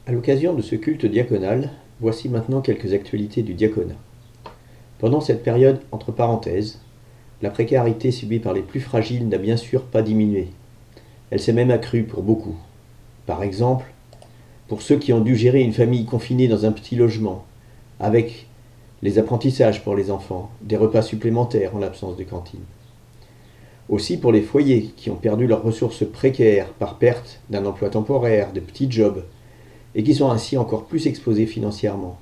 À l'occasion de ce culte diaconal, voici maintenant quelques actualités du diaconat. Pendant cette période entre parenthèses, la précarité subie par les plus fragiles n'a bien sûr pas diminué. Elle s'est même accrue pour beaucoup. Par exemple, pour ceux qui ont dû gérer une famille confinée dans un petit logement, avec les apprentissages pour les enfants, des repas supplémentaires en l'absence de cantine. Aussi pour les foyers qui ont perdu leurs ressources précaires par perte d'un emploi temporaire, de petits jobs, et qui sont ainsi encore plus exposés financièrement.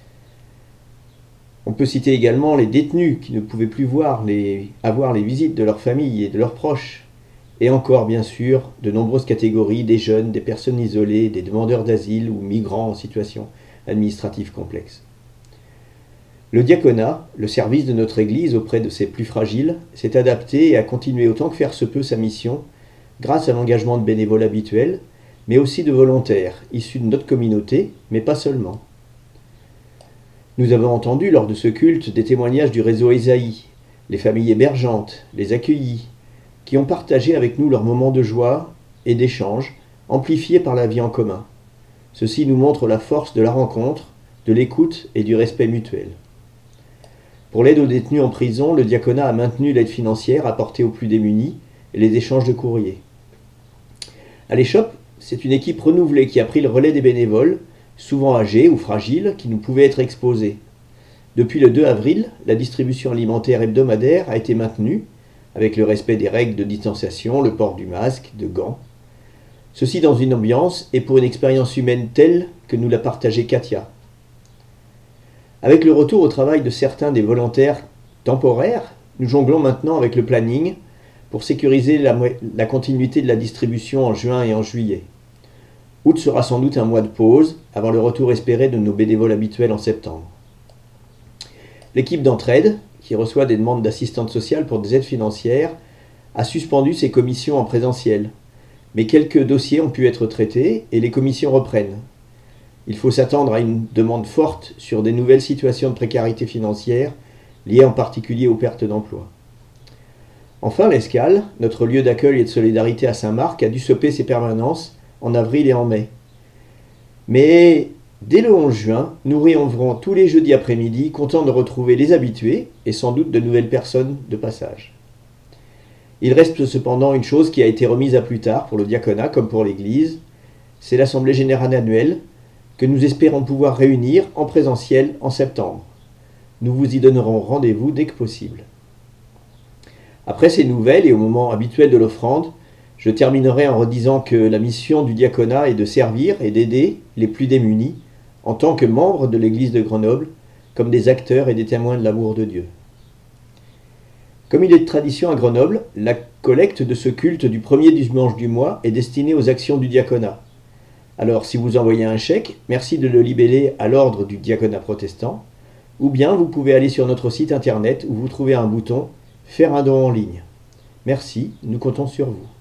On peut citer également les détenus qui ne pouvaient plus avoir les visites de leurs familles et de leurs proches, et encore bien sûr de nombreuses catégories, des jeunes, des personnes isolées, des demandeurs d'asile ou migrants en situation administrative complexe. Le diaconat, le service de notre Église auprès de ses plus fragiles, s'est adapté et a continué autant que faire se peut sa mission, grâce à l'engagement de bénévoles habituels, mais aussi de volontaires, issus de notre communauté, mais pas seulement. Nous avons entendu lors de ce culte des témoignages du réseau Ésaïe, les familles hébergeantes, les accueillis, qui ont partagé avec nous leurs moments de joie et d'échange, amplifiés par la vie en commun. Ceci nous montre la force de la rencontre, de l'écoute et du respect mutuel. Pour l'aide aux détenus en prison, le diaconat a maintenu l'aide financière apportée aux plus démunis et les échanges de courriers. À l'Échoppe, c'est une équipe renouvelée qui a pris le relais des bénévoles, souvent âgés ou fragiles, qui nous pouvaient être exposés. Depuis le 2 avril, la distribution alimentaire hebdomadaire a été maintenue, avec le respect des règles de distanciation, le port du masque, de gants. Ceci dans une ambiance et pour une expérience humaine telle que nous l'a partagée Katia. Avec le retour au travail de certains des volontaires temporaires, nous jonglons maintenant avec le planning pour sécuriser la continuité de la distribution en juin et en juillet. Août sera sans doute un mois de pause avant le retour espéré de nos bénévoles habituels en septembre. L'équipe d'entraide, qui reçoit des demandes d'assistante sociale pour des aides financières, a suspendu ses commissions en présentiel. Mais quelques dossiers ont pu être traités et les commissions reprennent. Il faut s'attendre à une demande forte sur des nouvelles situations de précarité financière, liées en particulier aux pertes d'emploi. Enfin, l'Escale, notre lieu d'accueil et de solidarité à Saint-Marc, a dû stopper ses permanences en avril et en mai. Mais dès le 11 juin, nous réouvrons tous les jeudis après-midi, contents de retrouver les habitués et sans doute de nouvelles personnes de passage. Il reste cependant une chose qui a été remise à plus tard pour le diaconat comme pour l'Église, c'est l'Assemblée générale annuelle que nous espérons pouvoir réunir en présentiel en septembre. Nous vous y donnerons rendez-vous dès que possible. Après ces nouvelles et au moment habituel de l'offrande, je terminerai en redisant que la mission du diaconat est de servir et d'aider les plus démunis en tant que membres de l'Église de Grenoble, comme des acteurs et des témoins de l'amour de Dieu. Comme il est de tradition à Grenoble, la collecte de ce culte du premier dimanche du mois est destinée aux actions du diaconat. Alors si vous envoyez un chèque, merci de le libeller à l'ordre du diaconat protestant, ou bien vous pouvez aller sur notre site internet où vous trouvez un bouton « Faire un don en ligne ». Merci, nous comptons sur vous.